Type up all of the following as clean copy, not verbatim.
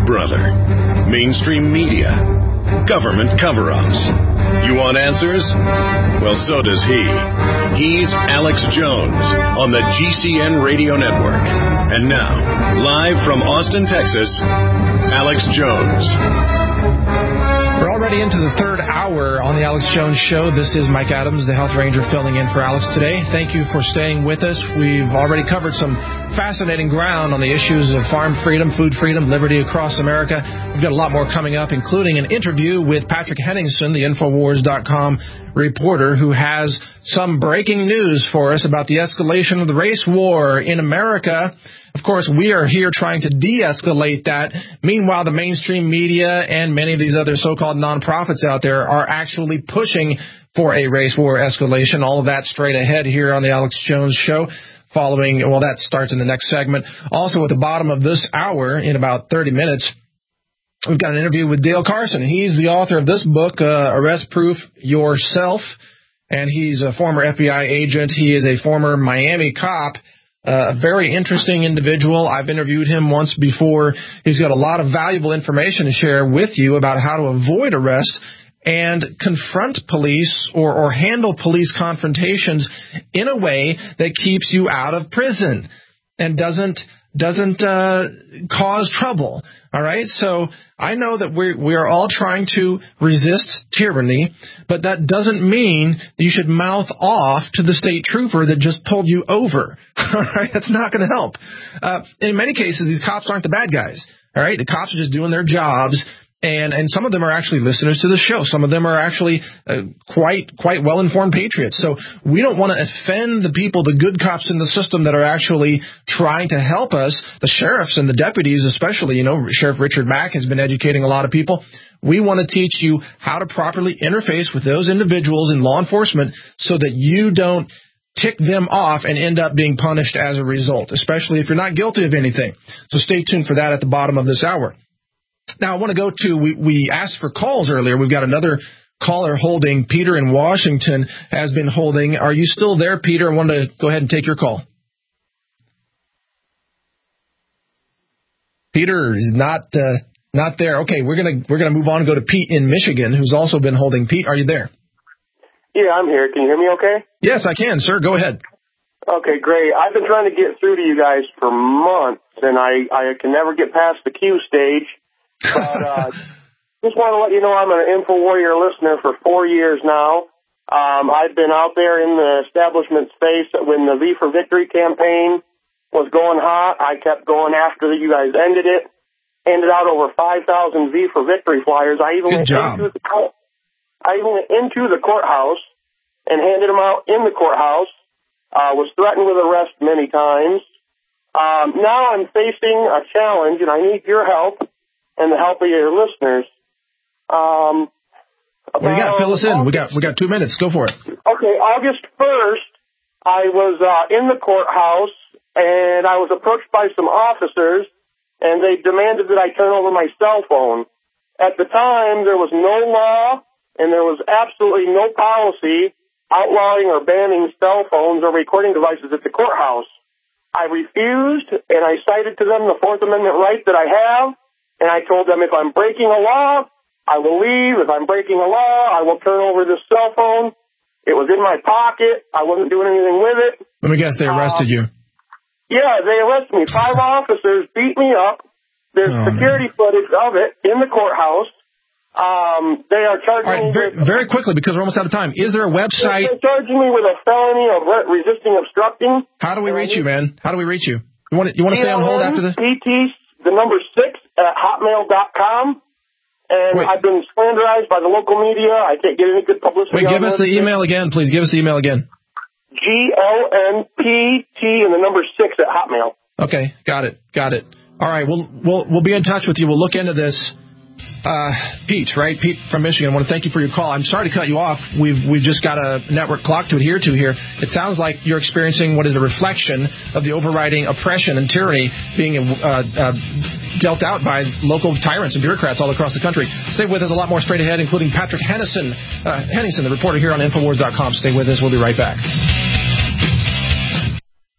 brother. Mainstream media. Government cover-ups. You want answers? Well, so does he. He's Alex Jones on the GCN Radio Network. And now, live from Austin, Texas, Alex Jones. We're already into the third hour on the Alex Jones Show. This is Mike Adams, the Health Ranger, filling in for Alex today. Thank you for staying with us. We've already covered some fascinating ground on the issues of farm freedom, food freedom, liberty across America. We've got a lot more coming up, including an interview with Patrick Henningsen, the Infowars.com reporter, who has some breaking news for us about the escalation of the race war in America. Of course, we are here trying to de-escalate that. Meanwhile, the mainstream media and many of these other so-called nonprofits out there are actually pushing for a race war escalation. All of that straight ahead here on the Alex Jones Show. Following, well, that starts in the next segment. Also, at the bottom of this hour, in about 30 minutes, we've got an interview with Dale Carson. He's the author of this book, Arrest Proof Yourself, and he's a former FBI agent. He is a former Miami cop. A very interesting individual. I've interviewed him once before. He's got a lot of valuable information to share with you about how to avoid arrest and confront police or handle police confrontations in a way that keeps you out of prison and doesn't cause trouble. All right? So I know that we are all trying to resist tyranny, but that doesn't mean that you should mouth off to the state trooper that just pulled you over. All right? That's not going to help. In many cases, these cops aren't the bad guys. All right? The cops are just doing their jobs. And some of them are actually listeners to the show. Some of them are actually quite well-informed patriots. So we don't want to offend the people, the good cops in the system that are actually trying to help us, the sheriffs and the deputies especially. You know, Sheriff Richard Mack has been educating a lot of people. We want to teach you how to properly interface with those individuals in law enforcement so that you don't tick them off and end up being punished as a result, especially if you're not guilty of anything. So stay tuned for that at the bottom of this hour. Now, I want to go to, we asked for calls earlier. We've got another caller holding. Peter in Washington has been holding. Are you still there, Peter? I want to go ahead and take your call. Peter is not there. Okay, we're gonna move on and go to Pete in Michigan, who's also been holding. Pete, are you there? Yeah, I'm here. Can you hear me okay? Yes, I can, sir. Go ahead. Okay, great. I've been trying to get through to you guys for months, and I can never get past the queue stage. But just want to let you know I'm an InfoWarrior listener for 4 years now. I've been out there in the establishment space when the V for Victory campaign was going hot. I kept going after you guys ended it. Handed out over 5,000 V for Victory flyers. I even went into the courthouse and handed them out in the courthouse. Was threatened with arrest many times. Now I'm facing a challenge, and I need your help and the help of your listeners. What do you got? Fill us in. We got 2 minutes. Go for it. Okay, August 1st, I was in the courthouse, and I was approached by some officers, and they demanded that I turn over my cell phone. At the time, there was no law, and there was absolutely no policy outlawing or banning cell phones or recording devices at the courthouse. I refused, and I cited to them the Fourth Amendment right that I have, and I told them if I'm breaking a law, I will leave. If I'm breaking a law, I will turn over this cell phone. It was in my pocket. I wasn't doing anything with it. Let me guess, they arrested you. Yeah, they arrested me. 5 officers beat me up. There's security footage of it in the courthouse. They are charging me very quickly, because we're almost out of time. Is there a website? They're charging me with a felony of resisting obstructing. How do we reach you, man? How do we reach you? You want to stay on hold after this? The number 6 at hotmail.com. And wait, I've been slanderized by the local media. I can't get any good publicity. Wait, give us the email again, please. Give us the email again. GLNPT and the number 6 at Hotmail. Okay, got it. All right, we'll be in touch with you. We'll look into this. Pete, right? Pete from Michigan. I want to thank you for your call. I'm sorry to cut you off. We've just got a network clock to adhere to here. It sounds like you're experiencing what is a reflection of the overriding oppression and tyranny being dealt out by local tyrants and bureaucrats all across the country. Stay with us. A lot more straight ahead, including Patrick Henningsen, the reporter here on Infowars.com. Stay with us. We'll be right back.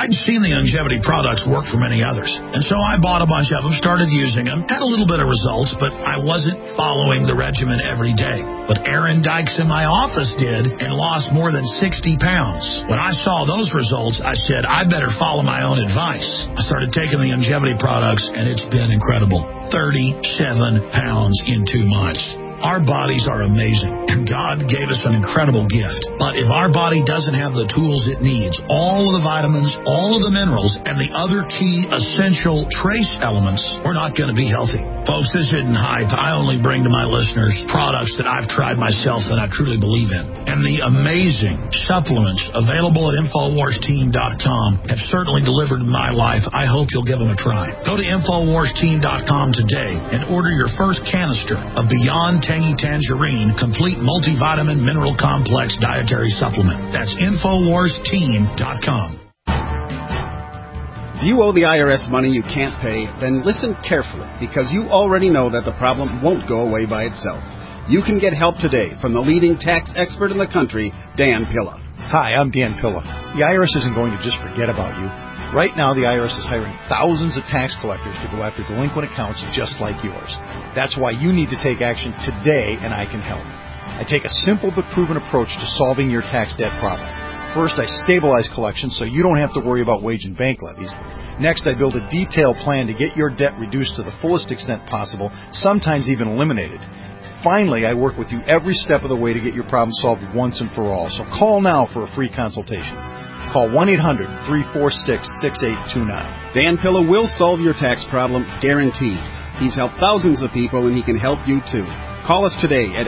I'd seen the longevity products work for many others, and so I bought a bunch of them, started using them, had a little bit of results, but I wasn't following the regimen every day. But Aaron Dykes in my office did and lost more than 60 pounds. When I saw those results, I said, I better follow my own advice. I started taking the longevity products, and it's been incredible. 37 pounds in 2 months. Our bodies are amazing, and God gave us an incredible gift. But if our body doesn't have the tools it needs, all of the vitamins, all of the minerals, and the other key essential trace elements, we're not going to be healthy. Folks, this isn't hype. I only bring to my listeners products that I've tried myself that I truly believe in. And the amazing supplements available at InfoWarsTeam.com have certainly delivered in my life. I hope you'll give them a try. Go to InfoWarsTeam.com today and order your first canister of Beyond Tangy Tangerine Complete Multivitamin Mineral Complex Dietary Supplement. That's InfoWarsTeam.com. If you owe the IRS money you can't pay, then listen carefully, because you already know that the problem won't go away by itself. You can get help today from the leading tax expert in the country, Dan Pilla. Hi, I'm Dan Pilla. The IRS isn't going to just forget about you. Right now, the IRS is hiring thousands of tax collectors to go after delinquent accounts just like yours. That's why you need to take action today, and I can help. I take a simple but proven approach to solving your tax debt problem. First, I stabilize collections so you don't have to worry about wage and bank levies. Next, I build a detailed plan to get your debt reduced to the fullest extent possible, sometimes even eliminated. Finally, I work with you every step of the way to get your problem solved once and for all. So call now for a free consultation. Call 1-800-346-6829. Dan Pilla will solve your tax problem, guaranteed. He's helped thousands of people, and he can help you too. Call us today at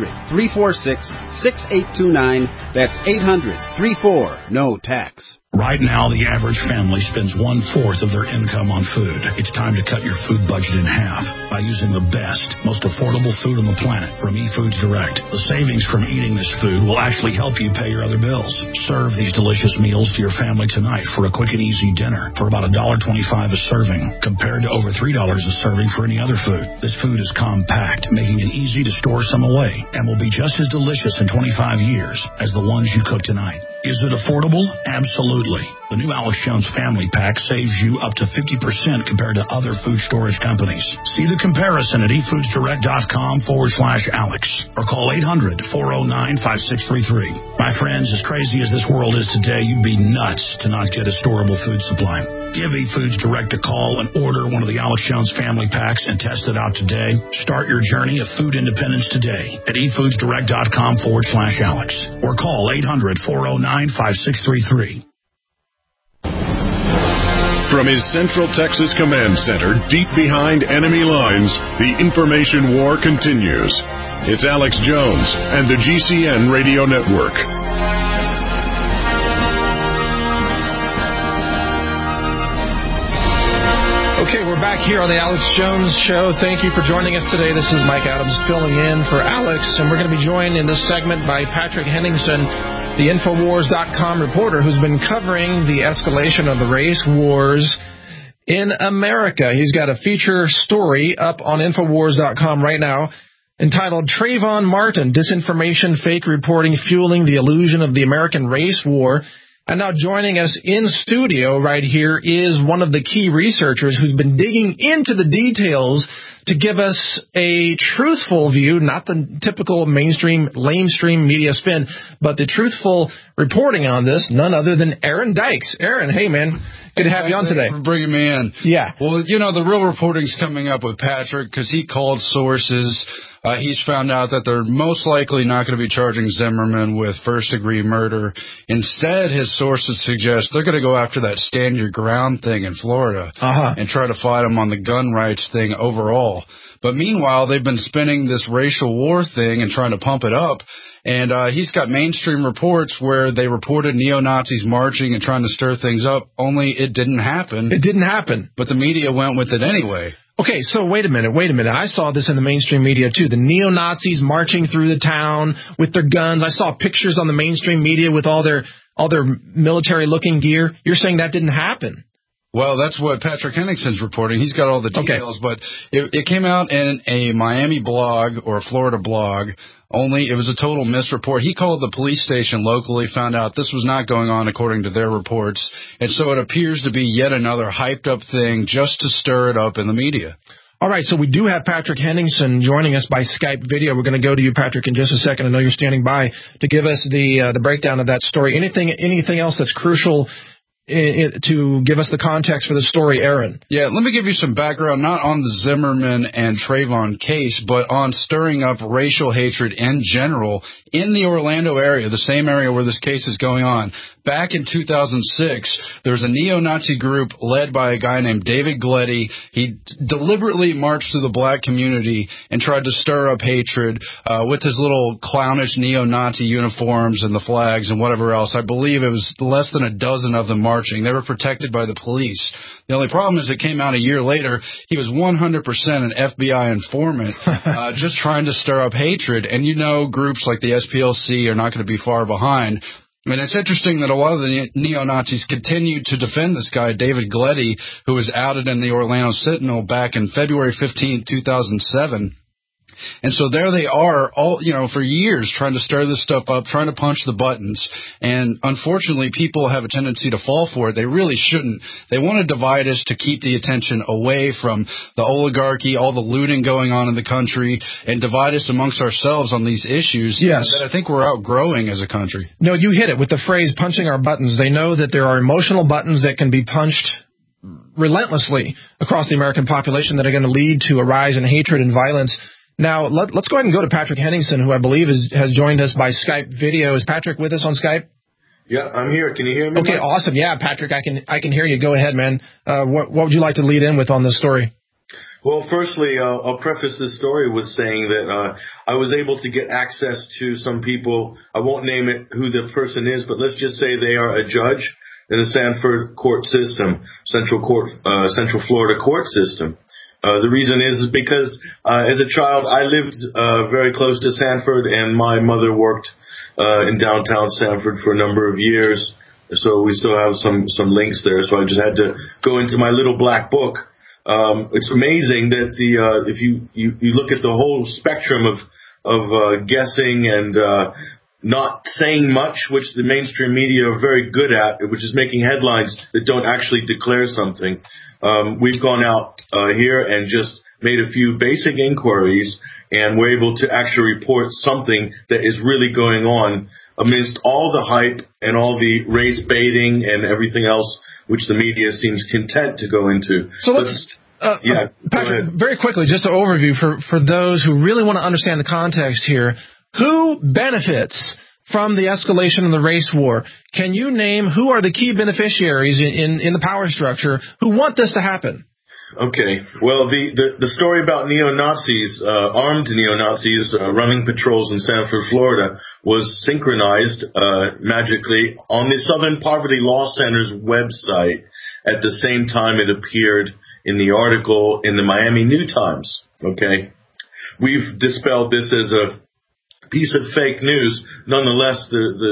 800-346-6829. That's 800-34-NO-TAX. Right now, the average family spends 1/4 of their income on food. It's time to cut your food budget in half by using the best, most affordable food on the planet from eFoods Direct. The savings from eating this food will actually help you pay your other bills. Serve these delicious meals to your family tonight for a quick and easy dinner for about $1.25 a serving, compared to over $3 a serving for any other food. This food is compact, making it easy to store some away, and will be just as delicious in 25 years as the ones you cook tonight. Is it affordable? Absolutely. The new Alex Jones Family Pack saves you up to 50% compared to other food storage companies. See the comparison at eFoodsDirect.com/Alex or call 800-409-5633. My friends, as crazy as this world is today, you'd be nuts to not get a storable food supply. Give eFoods Direct a call and order one of the Alex Jones Family Packs and test it out today. Start your journey of food independence today at eFoodsDirect.com/Alex or call 800-409-5633. From his Central Texas Command Center, deep behind enemy lines, the information war continues. It's Alex Jones and the GCN Radio Network. Okay, we're back here on the Alex Jones Show. Thank you for joining us today. This is Mike Adams filling in for Alex, and we're going to be joined in this segment by Patrick Henningsen, the Infowars.com reporter who's been covering the escalation of the race wars in America. He's got a feature story up on Infowars.com right now entitled Trayvon Martin, Disinformation, Fake Reporting, Fueling the Illusion of the American Race War. And now joining us in studio right here is one of the key researchers who's been digging into the details to give us a truthful view, not the typical mainstream, lamestream media spin, but the truthful reporting on this, none other than Aaron Dykes. Aaron, hey, man. Good to have you on today. Thanks for bringing me in. Yeah. Well, you know, the real reporting's coming up with Patrick because he called sources. He's found out that they're most likely not going to be charging Zimmerman with first-degree murder. Instead, his sources suggest they're going to go after that stand your ground thing in Florida and try to fight him on the gun rights thing overall. But meanwhile, they've been spinning this racial war thing and trying to pump it up. And he's got mainstream reports where they reported neo-Nazis marching and trying to stir things up, only it didn't happen. It didn't happen. But the media went with it anyway. Okay, so wait a minute. I saw this in the mainstream media, too. The neo-Nazis marching through the town with their guns. I saw pictures on the mainstream media with all their military-looking gear. You're saying that didn't happen? Well, that's what Patrick Henningsen's reporting. He's got all the details, but it came out in a Miami blog or a Florida blog only it was a total misreport. He called the police station locally, found out this was not going on according to their reports, and so it appears to be yet another hyped-up thing just to stir it up in the media. All right, so we do have Patrick Henningsen joining us by Skype video. We're going to go to you, Patrick, in just a second. I know you're standing by to give us the breakdown of that story. Anything else that's crucial to give us the context for the story, Aaron? Yeah, let me give you some background, not on the Zimmerman and Trayvon case, but on stirring up racial hatred in general in the Orlando area, the same area where this case is going on. Back in 2006, there was a neo-Nazi group led by a guy named David Gleddy. He deliberately marched through the black community and tried to stir up hatred with his little clownish neo-Nazi uniforms and the flags and whatever else. I believe it was less than a dozen of them marching. They were protected by the police. The only problem is it came out a year later. He was 100% an FBI informant, just trying to stir up hatred. And you know groups like the SPLC are not going to be far behind. And it's interesting that a lot of the neo-Nazis continued to defend this guy, David Gleddy, who was outed in the Orlando Sentinel back in February 15, 2007. And so there they are, all for years trying to stir this stuff up, trying to punch the buttons. And unfortunately, people have a tendency to fall for it. They really shouldn't. They want to divide us to keep the attention away from the oligarchy, all the looting going on in the country, and divide us amongst ourselves on these issues that I think we're outgrowing as a country. No, you hit it with the phrase punching our buttons. They know that there are emotional buttons that can be punched relentlessly across the American population that are going to lead to a rise in hatred and violence. Now, let's go ahead and go to Patrick Henningsen, who I believe has joined us by Skype video. Is Patrick with us on Skype? Yeah, I'm here. Can you hear me? Okay, Mike? Awesome. Yeah, Patrick, I can hear you. Go ahead, man. What would you like to lead in with on this story? Well, firstly, I'll preface this story with saying that I was able to get access to some people. I won't name it who the person is, but let's just say they are a judge in the Sanford court system, Central Florida court system. The reason is because as a child, I lived very close to Sanford, and my mother worked in downtown Sanford for a number of years. So we still have some links there. So I just had to go into my little black book. It's amazing that if you look at the whole spectrum of guessing and not saying much, which the mainstream media are very good at, which is making headlines that don't actually declare something. We've gone out here and just made a few basic inquiries, and we're able to actually report something that is really going on amidst all the hype and all the race baiting and everything else which the media seems content to go into. So let's Patrick, very quickly, just an overview for those who really want to understand the context here. Who benefits from the escalation of the race war? Can you name who are the key beneficiaries in the power structure who want this to happen? Okay. Well, the story about neo-Nazis, armed neo-Nazis running patrols in Sanford, Florida, was synchronized magically on the Southern Poverty Law Center's website at the same time it appeared in the article in the Miami New Times. Okay. We've dispelled this as a piece of fake news. Nonetheless,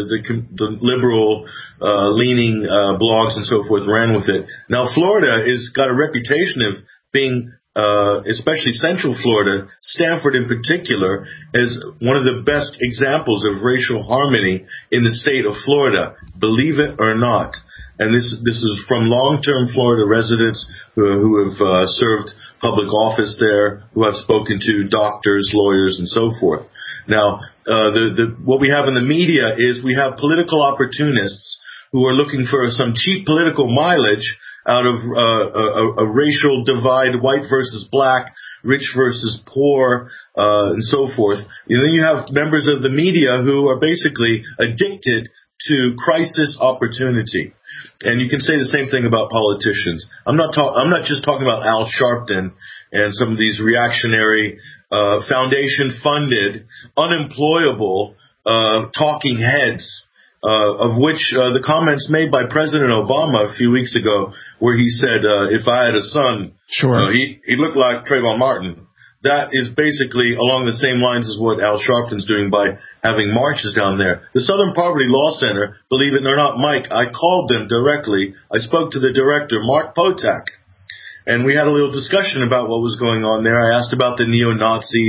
the liberal leaning blogs and so forth ran with it. Now, Florida has got a reputation of being, especially Central Florida, Stanford in particular, as one of the best examples of racial harmony in the state of Florida. Believe it or not. And this is from long-term Florida residents who have served public office there, who have spoken to doctors, lawyers, and so forth. Now, what we have in the media is we have political opportunists who are looking for some cheap political mileage out of a racial divide, white versus black, rich versus poor, and so forth. And then you have members of the media who are basically addicted to crisis opportunity. And you can say the same thing about politicians. I'm not just talking about Al Sharpton and some of these reactionary, foundation-funded, unemployable, talking heads, of which the comments made by President Obama a few weeks ago, where he said, if I had a son, sure, he looked like Trayvon Martin. That is basically along the same lines as what Al Sharpton's doing by having marches down there. The Southern Poverty Law Center, believe it or not, Mike, I called them directly. I spoke to the director, Mark Potak, and we had a little discussion about what was going on there. I asked about the neo-Nazis.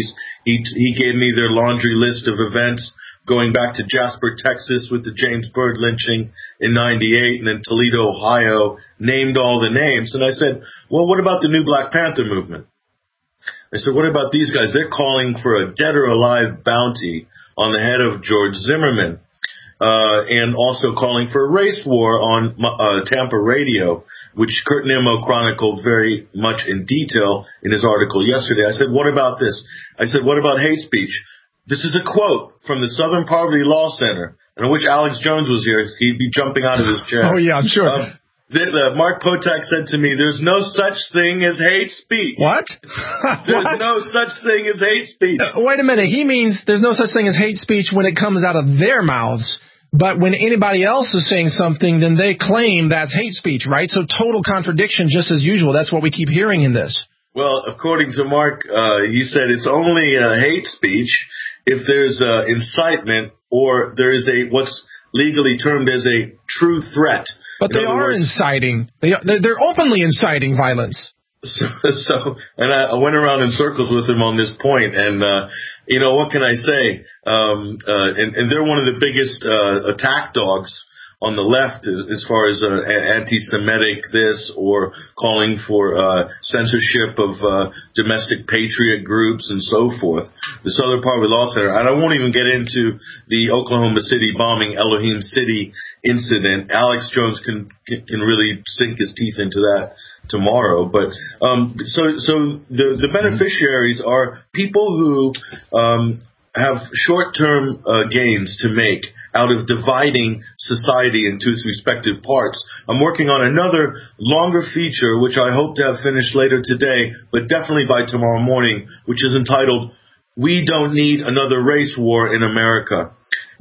He gave me their laundry list of events going back to Jasper, Texas with the James Byrd lynching in 98, and then Toledo, Ohio, named all the names. And I said, well, what about the new Black Panther movement? I said, what about these guys? They're calling for a dead or alive bounty on the head of George Zimmerman, and also calling for a race war on Tampa radio, which Kurt Nimmo chronicled very much in detail in his article yesterday. I said, what about this? I said, what about hate speech? This is a quote from the Southern Poverty Law Center, and I wish Alex Jones was here. He'd be jumping out of his chair. Oh, yeah, I'm sure. Mark Potak said to me, there's no such thing as hate speech. What? There's no such thing as hate speech. Wait a minute. He means there's no such thing as hate speech when it comes out of their mouths. But when anybody else is saying something, then they claim that's hate speech, right? So total contradiction just as usual. That's what we keep hearing in this. Well, according to Mark, he said it's only hate speech if there's incitement or there is what's legally termed as a true threat. But they are inciting. They're openly inciting violence. And I went around in circles with him on this point, and what can I say? And they're one of the biggest attack dogs on the left as far as anti-Semitic this or calling for censorship of domestic patriot groups and so forth. The Southern Poverty Law Center, and I won't even get into the Oklahoma City bombing, Elohim City incident. Alex Jones can really sink his teeth into that tomorrow. But so the beneficiaries are people who have short-term gains to make out of dividing society into its respective parts. I'm working on another longer feature, which I hope to have finished later today, but definitely by tomorrow morning, which is entitled, We Don't Need Another Race War in America.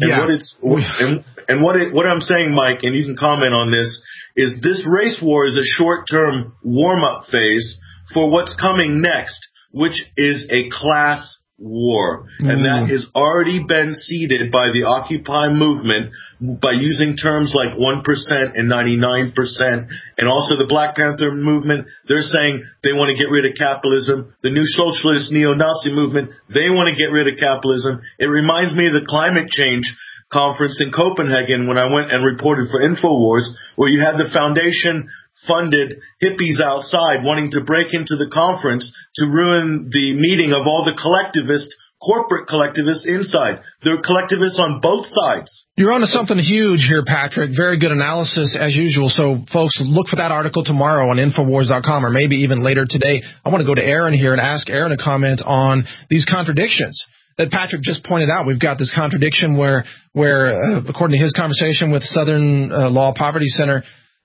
And what I'm saying, Mike, and you can comment on this, is this race war is a short-term warm-up phase for what's coming next, which is a class war. And that has already been seeded by the Occupy movement by using terms like 1% and 99%. And also the Black Panther movement, they're saying they want to get rid of capitalism. The new socialist neo-Nazi movement, they want to get rid of capitalism. It reminds me of the climate change conference in Copenhagen when I went and reported for InfoWars, where you had the foundation funded hippies outside wanting to break into the conference to ruin the meeting of all the collectivists, corporate collectivists inside. There are collectivists on both sides. You're onto something huge here, Patrick. Very good analysis as usual. So, folks, look for that article tomorrow on Infowars.com or maybe even later today. I want to go to Aaron here and ask Aaron to comment on these contradictions that Patrick just pointed out. We've got this contradiction where according to his conversation with Southern Law Poverty Center,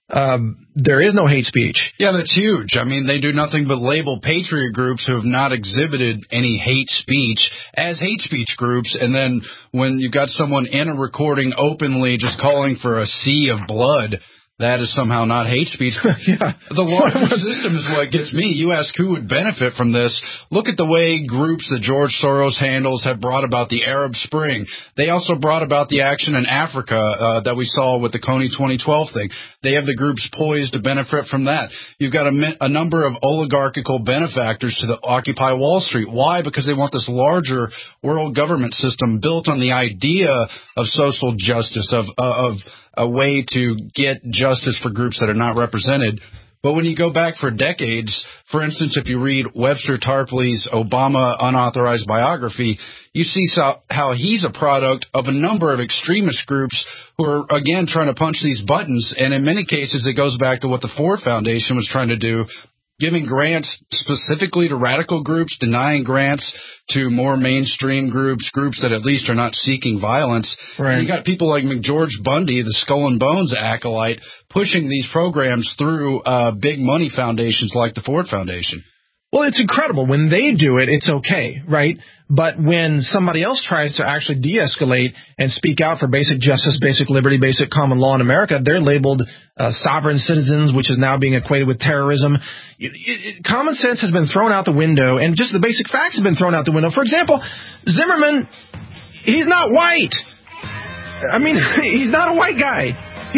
there is no hate speech. Yeah, that's huge. I mean, they do nothing but label patriot groups who have not exhibited any hate speech as hate speech groups, and then when you've got someone in a recording openly just calling for a sea of blood, that is somehow not hate speech. Yeah. The larger system is what gets me. You ask who would benefit from this. Look at the way groups that George Soros handles have brought about the Arab Spring. They also brought about the action in Africa that we saw with the Kony 2012 thing. They have the groups poised to benefit from that. You've got a number of oligarchical benefactors to the Occupy Wall Street. Why? Because they want this larger world government system built on the idea of social justice, of a way to get justice for groups that are not represented. But when you go back for decades, for instance, if you read Webster Tarpley's Obama unauthorized biography, you see how he's a product of a number of extremist groups who are, again, trying to punch these buttons. And in many cases, it goes back to what the Ford Foundation was trying to do, giving grants specifically to radical groups, denying grants to more mainstream groups that at least are not seeking violence. Right. And you got people like McGeorge Bundy, the Skull and Bones acolyte, pushing these programs through big money foundations like the Ford Foundation. Well, it's incredible. When they do it, it's okay, right? But when somebody else tries to actually de-escalate and speak out for basic justice, basic liberty, basic common law in America, they're labeled sovereign citizens, which is now being equated with terrorism. Common sense has been thrown out the window, and just the basic facts have been thrown out the window. For example, Zimmerman, he's not white. I mean, he's not a white guy.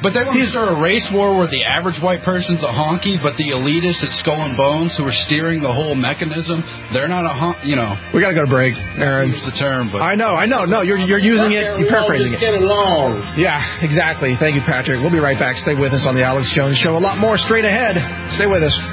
But they want to start a race war where the average white person's a honky, but the elitist at Skull and Bones, who are steering the whole mechanism, they're not a honky, We got to go to break, Aaron. Use the term, but... I know. No, you're using it. You're paraphrasing it. Get along. Yeah, exactly. Thank you, Patrick. We'll be right back. Stay with us on the Alex Jones Show. A lot more straight ahead. Stay with us.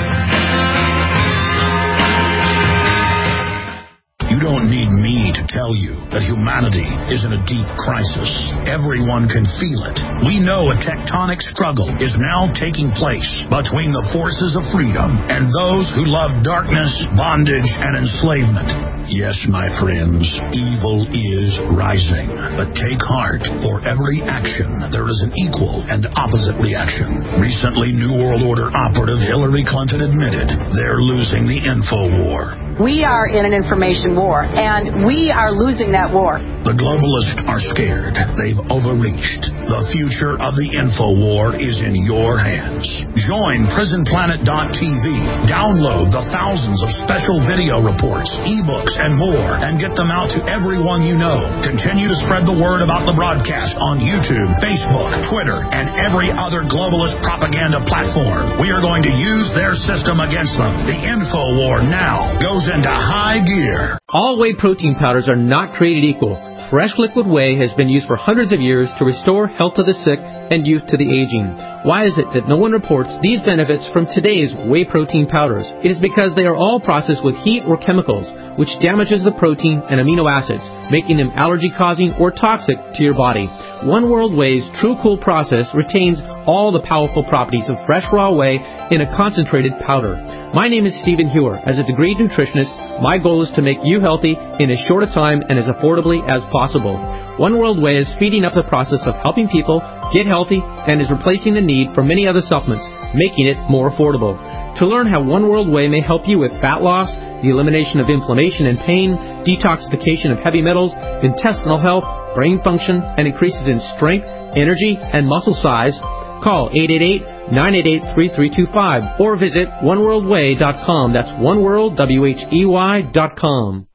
You don't need me to tell you that humanity is in a deep crisis. Everyone can feel it. We know a tectonic struggle is now taking place between the forces of freedom and those who love darkness, bondage, and enslavement. Yes, my friends, evil is rising. But take heart. For every action, there is an equal and opposite reaction. Recently, New World Order operative Hillary Clinton admitted they're losing the info war. We are in an information war, and we are losing that war. The globalists are scared. They've overreached. The future of the info war is in your hands. Join PrisonPlanet.tv. Download the thousands of special video reports, ebooks, and more, and get them out to everyone you know. Continue to spread the word about the broadcast on YouTube, Facebook, Twitter, and every other globalist propaganda platform. We are going to use their system against them. The info war now goes into high gear. All whey protein powders are not created equal. Fresh liquid whey has been used for hundreds of years to restore health to the sick and youth to the aging. Why is it that no one reports these benefits from today's whey protein powders? It is because they are all processed with heat or chemicals, which damages the protein and amino acids, making them allergy-causing or toxic to your body. One World Whey's True Cool process retains all the powerful properties of fresh raw whey in a concentrated powder. My name is Stephen Hewer. As a degreed nutritionist, my goal is to make you healthy in as short a time and as affordably as possible. One World Whey is speeding up the process of helping people get healthy and is replacing the need for many other supplements, making it more affordable. To learn how One World Whey may help you with fat loss, the elimination of inflammation and pain, detoxification of heavy metals, intestinal health, brain function, and increases in strength, energy, and muscle size, call 888-988-3325 or visit oneworldwhey.com. That's oneworldwhey.com.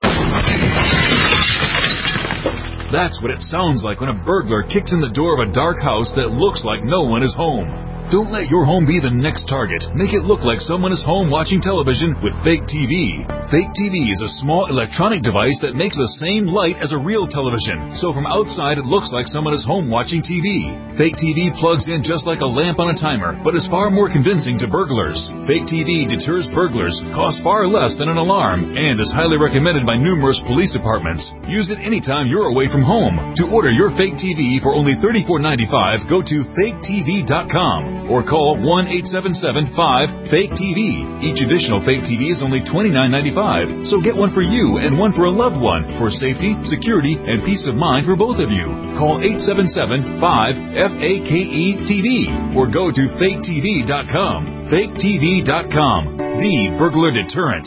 That's what it sounds like when a burglar kicks in the door of a dark house that looks like no one is home. Don't let your home be the next target. Make it look like someone is home watching television with Fake TV. Fake TV is a small electronic device that makes the same light as a real television. So from outside, it looks like someone is home watching TV. Fake TV plugs in just like a lamp on a timer, but is far more convincing to burglars. Fake TV deters burglars, costs far less than an alarm, and is highly recommended by numerous police departments. Use it anytime you're away from home. To order your Fake TV for only $34.95, go to faketv.com. or call 1-877-5-FAKE-TV. Each additional Fake TV is only $29.95, so get one for you and one for a loved one for safety, security, and peace of mind for both of you. Call 877-5-FAKE-TV or go to faketv.com. faketv.com, the burglar deterrent.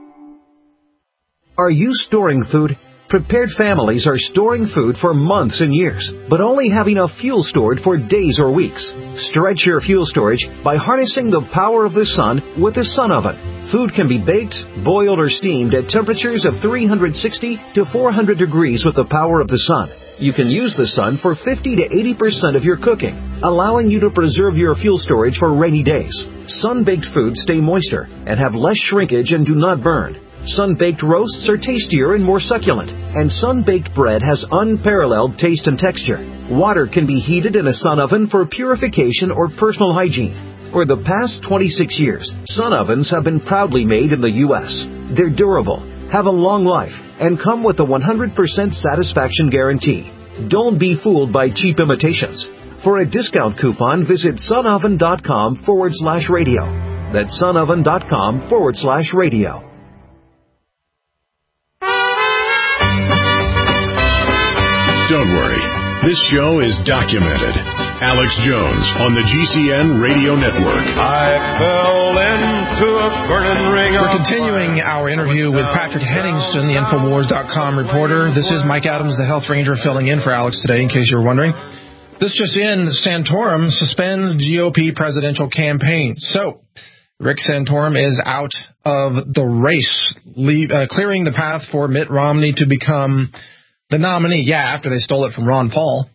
Are you storing food? Prepared families are storing food for months and years, but only have enough fuel stored for days or weeks. Stretch your fuel storage by harnessing the power of the sun with the Sun Oven. Food can be baked, boiled, or steamed at temperatures of 360 to 400 degrees with the power of the sun. You can use the sun for 50 to 80% of your cooking, allowing you to preserve your fuel storage for rainy days. Sun-baked foods stay moister and have less shrinkage and do not burn. Sun-baked roasts are tastier and more succulent, and sun-baked bread has unparalleled taste and texture. Water can be heated in a sun oven for purification or personal hygiene. For the past 26 years, sun ovens have been proudly made in the U.S. They're durable, have a long life, and come with a 100% satisfaction guarantee. Don't be fooled by cheap imitations. For a discount coupon, visit sunoven.com/radio. That's sunoven.com/radio. Don't worry. This show is documented. Alex Jones on the GCN Radio Network. I fell into a burning ring. We're continuing our interview with Patrick Henningsen, the Infowars.com reporter. This is Mike Adams, the Health Ranger, filling in for Alex today, in case you're wondering. This just in, Santorum suspends GOP presidential campaign. So, Rick Santorum is out of the race, clearing the path for Mitt Romney to become The nominee, yeah, after they stole it from Ron Paul.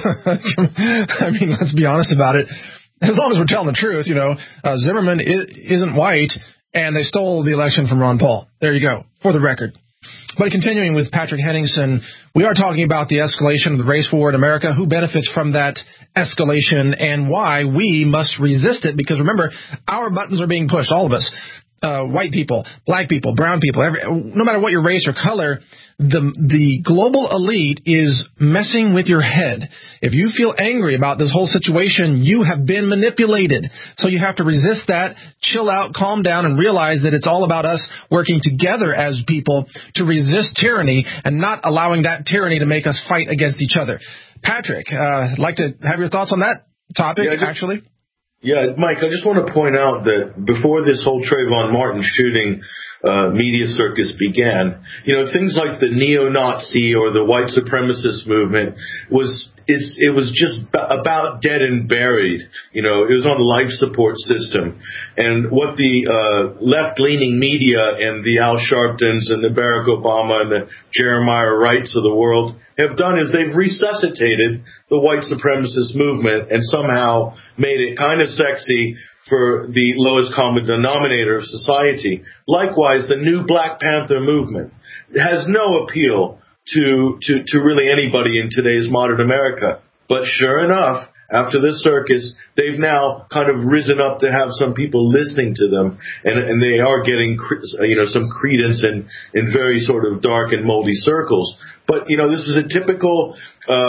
I mean, let's be honest about it. As long as we're telling the truth, Zimmerman isn't white, and they stole the election from Ron Paul. There you go, for the record. But continuing with Patrick Henningsen, we are talking about the escalation of the race war in America, who benefits from that escalation, and why we must resist it. Because remember, our buttons are being pushed, all of us. White people, black people, brown people, no matter what your race or color, the global elite is messing with your head. If you feel angry about this whole situation, you have been manipulated. So you have to resist that, chill out, calm down, and realize that it's all about us working together as people to resist tyranny and not allowing that tyranny to make us fight against each other. Patrick, I'd like to have your thoughts on that topic, actually. Yeah, Mike, I just want to point out that before this whole Trayvon Martin shooting media circus began, things like the neo-Nazi or the white supremacist movement was just about dead and buried. It was on a life support system. And what the left-leaning media and the Al Sharptons and the Barack Obama and the Jeremiah Wrights of the world have done is they've resuscitated the white supremacist movement and somehow made it kind of sexy for the lowest common denominator of society. Likewise, the new Black Panther movement has no appeal to really anybody in today's modern America. But sure enough, after this circus, they've now kind of risen up to have some people listening to them, and they are getting some credence in very sort of dark and moldy circles. But this is a typical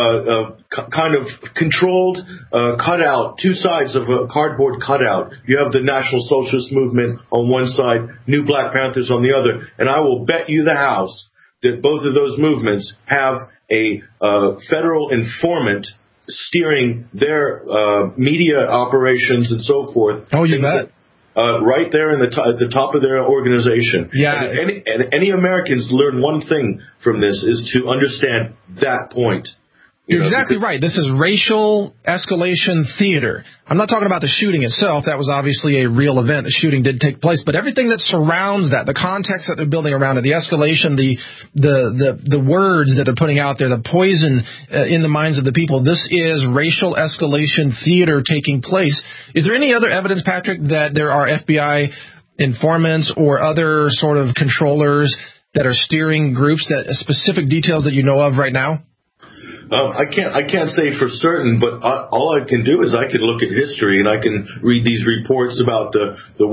kind of controlled cutout, two sides of a cardboard cutout. You have the National Socialist movement on one side, New Black Panthers on the other, and I will bet you the house that both of those movements have a federal informant steering their media operations and so forth. Oh, you bet. Right there at the top of their organization. Yeah. And any Americans learn one thing from this is to understand that point. You're exactly right. This is racial escalation theater. I'm not talking about the shooting itself. That was obviously a real event. The shooting did take place. But everything that surrounds that, the context that they're building around it, the escalation, the words that they're putting out there, the poison in the minds of the people, this is racial escalation theater taking place. Is there any other evidence, Patrick, that there are FBI informants or other sort of controllers that are steering groups, that specific details that you know of right now? I can't say for certain, but all I can do is I can look at history and I can read these reports about the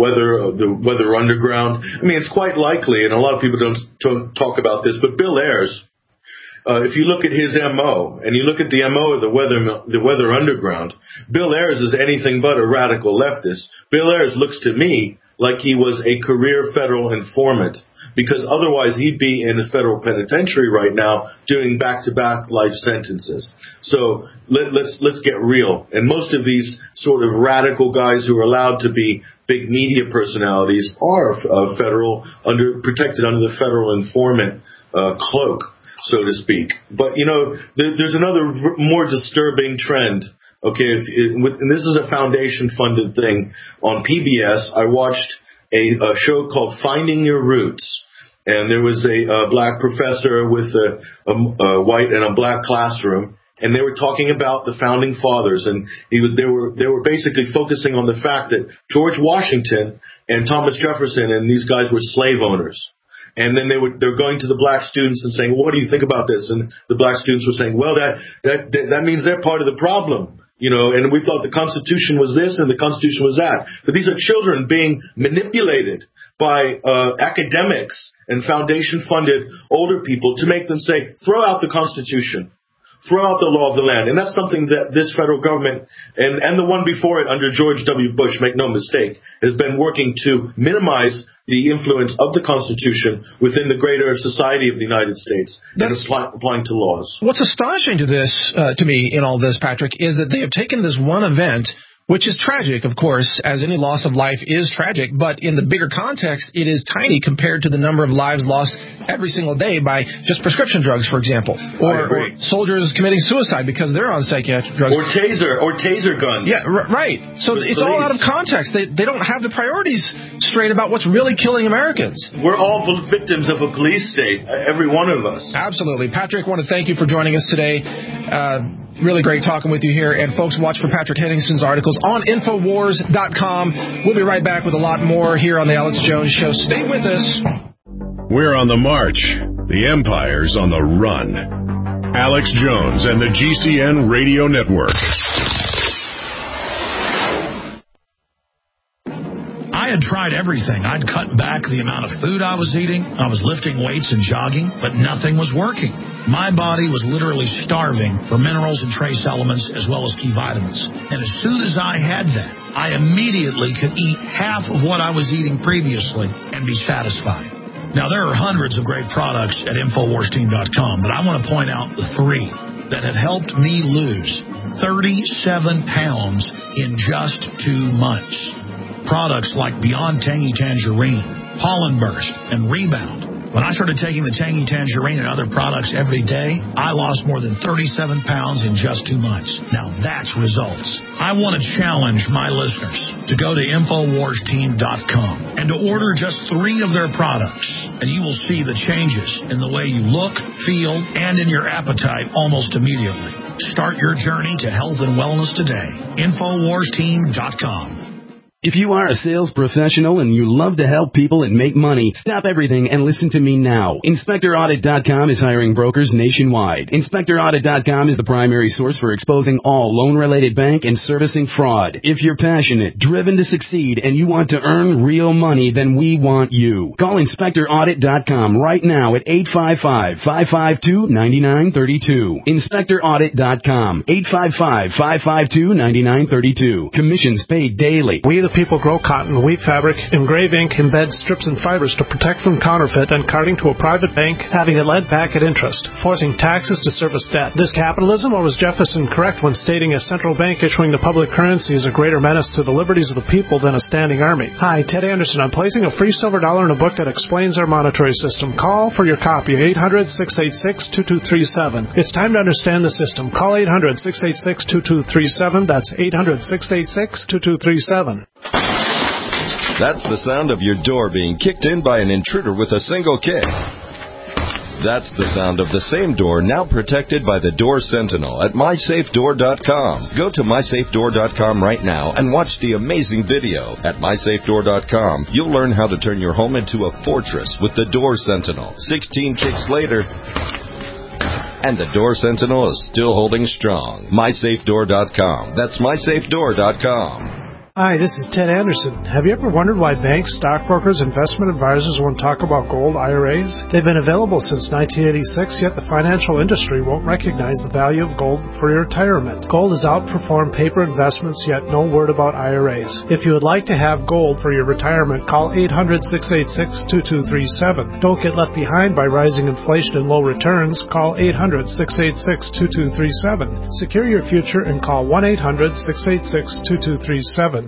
weather underground. I mean, it's quite likely, and a lot of people don't talk about this, but Bill Ayers, if you look at his MO and you look at the MO of the weather underground, Bill Ayers is anything but a radical leftist. Bill Ayers looks to me like he was a career federal informant, because otherwise he'd be in a federal penitentiary right now doing back-to-back life sentences. So let's get real. And most of these sort of radical guys who are allowed to be big media personalities are protected under the federal informant cloak, so to speak. But there's another more disturbing trend. Okay, and this is a foundation-funded thing. On PBS, I watched a show called Finding Your Roots, and there was a black professor with a white and a black classroom, and they were talking about the founding fathers, and they were basically focusing on the fact that George Washington and Thomas Jefferson and these guys were slave owners. And then they're going to the black students and saying, well, what do you think about this? And the black students were saying, well, that means they're part of the problem. And we thought the Constitution was this and the Constitution was that. But these are children being manipulated by academics and foundation-funded older people to make them say, throw out the Constitution, throw out the law of the land. And that's something that this federal government and the one before it under George W. Bush, make no mistake, has been working to minimize the influence of the Constitution within the greater society of the United States and applying to laws. What's astonishing to me in all this, Patrick, is that they have taken this one event which is tragic, of course, as any loss of life is tragic. But in the bigger context, it is tiny compared to the number of lives lost every single day by just prescription drugs, for example, or soldiers committing suicide because they're on psychiatric drugs. Or taser guns. Yeah, right. So it's all out of context. They don't have the priorities straight about what's really killing Americans. We're all victims of a police state, every one of us. Absolutely. Patrick, I want to thank you for joining us today. Really great talking with you here. And folks, watch for Patrick Henningsen's articles on Infowars.com. We'll be right back with a lot more here on the Alex Jones Show. Stay with us. We're on the march. The empire's on the run. Alex Jones and the GCN Radio Network. I had tried everything. I'd cut back the amount of food I was eating. I was lifting weights and jogging, but nothing was working. My body was literally starving for minerals and trace elements as well as key vitamins. And as soon as I had that, I immediately could eat half of what I was eating previously and be satisfied. Now, there are hundreds of great products at InfoWarsTeam.com, but I want to point out the 3 that have helped me lose 37 pounds in just 2 months. Products like Beyond Tangy Tangerine, Pollen Burst, and Rebound. When I started taking the Tangy Tangerine and other products every day, I lost more than 37 pounds in just 2 months. Now that's results. I want to challenge my listeners to go to InfoWarsTeam.com and to order just 3 of their products, and you will see the changes in the way you look, feel, and in your appetite almost immediately. Start your journey to health and wellness today. InfoWarsTeam.com. If you are a sales professional and you love to help people and make money, stop everything and listen to me now. InspectorAudit.com is hiring brokers nationwide. InspectorAudit.com is the primary source for exposing all loan-related bank and servicing fraud. If you're passionate, driven to succeed, and you want to earn real money, then we want you. Call InspectorAudit.com right now at 855-552-9932. InspectorAudit.com, 855-552-9932. Commissions paid daily. We the people grow cotton, weave fabric, engrave ink, embed strips and fibers to protect from counterfeit and carting to a private bank, having it lent back at interest, forcing taxes to service debt. This capitalism, or was Jefferson correct when stating a central bank issuing the public currency is a greater menace to the liberties of the people than a standing army? Hi, Ted Anderson. I'm placing a free silver dollar in a book that explains our monetary system. Call for your copy, 800-686-2237. It's time to understand the system. Call 800-686-2237. That's 800-686-2237. That's the sound of your door being kicked in by an intruder with a single kick. That's the sound of the same door now protected by the Door Sentinel at MySafeDoor.com. Go to MySafeDoor.com right now and watch the amazing video. At MySafeDoor.com, you'll learn how to turn your home into a fortress with the Door Sentinel. 16 kicks later, and the Door Sentinel is still holding strong. MySafeDoor.com. That's MySafeDoor.com. Hi, this is Ted Anderson. Have you ever wondered why banks, stockbrokers, investment advisors won't talk about gold IRAs? They've been available since 1986, yet the financial industry won't recognize the value of gold for your retirement. Gold has outperformed paper investments, yet no word about IRAs. If you would like to have gold for your retirement, call 800-686-2237. Don't get left behind by rising inflation and low returns. Call 800-686-2237. Secure your future and call 1-800-686-2237.